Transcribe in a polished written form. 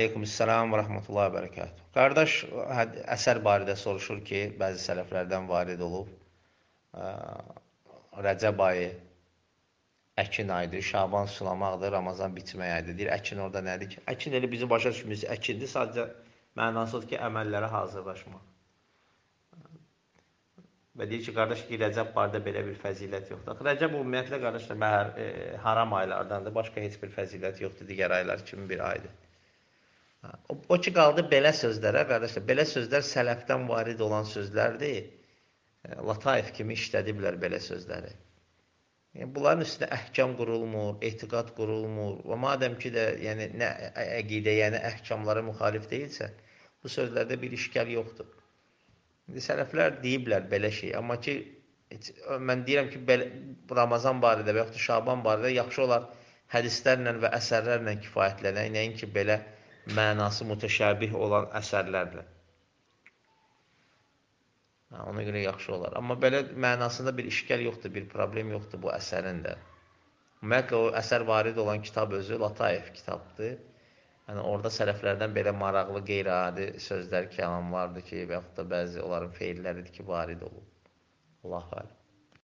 Aleykümselam və rəhmətullahi və bərəkatuhu. Qardaş əsər barədə soruşur ki, bəzi sələflərdən varid olub. Rəcəb ayı əkin ayıdır, Şaban sulamaqdır, Ramazan bitmək ayıdır. Deyir, əkin orada nədir ki? Əkin elə bizi başa düşmüyoruz, əkindir, sadəcə mənasıdır ki, əməllərə hazırlaşmaq. Və deyir ki, qardaş ki, Rəcəb barədə belə bir fəzilət yoxdur. Rəcəb ümumiyyətlə, qardaşlar, haram aylardandır, başqa heç bir fəzilət yoxdur, digər aylar kimi bir aydır. O ki, qaldı belə sözlərə, qardaşlar, belə sözlər sələfdən varid olan sözlərdir. Lataif kimi işlədiblər belə sözləri. Bunların üstündə əhkam qurulmur, etiqad qurulmur və madəm ki də yəni, nə əqidə, yəni əhkamlara müxalif deyilsə, bu sözlərdə bir işgal yoxdur. Sələflər deyiblər belə şey, amma ki, mən deyirəm ki, Ramazan barədə və yaxud da Şaban barədə yaxşı olar hədislərlə və əsərlərlə kifayətlənək, nəinki belə mənası mütəşəbih olan əsərlərlə. Ona görə yaxşı olar. Amma belə mənasında bir işgal yoxdur, bir problem yoxdur bu əsərin də. Ümumiyyətlə, o əsər varid olan kitab özü Lataif kitabdır. Yəni, orada sələflərdən belə maraqlı, qeyri-adi sözlər, kəlam vardır ki, və yaxud da bəzi onların feilləridir ki, varid olub. Allahu aləm.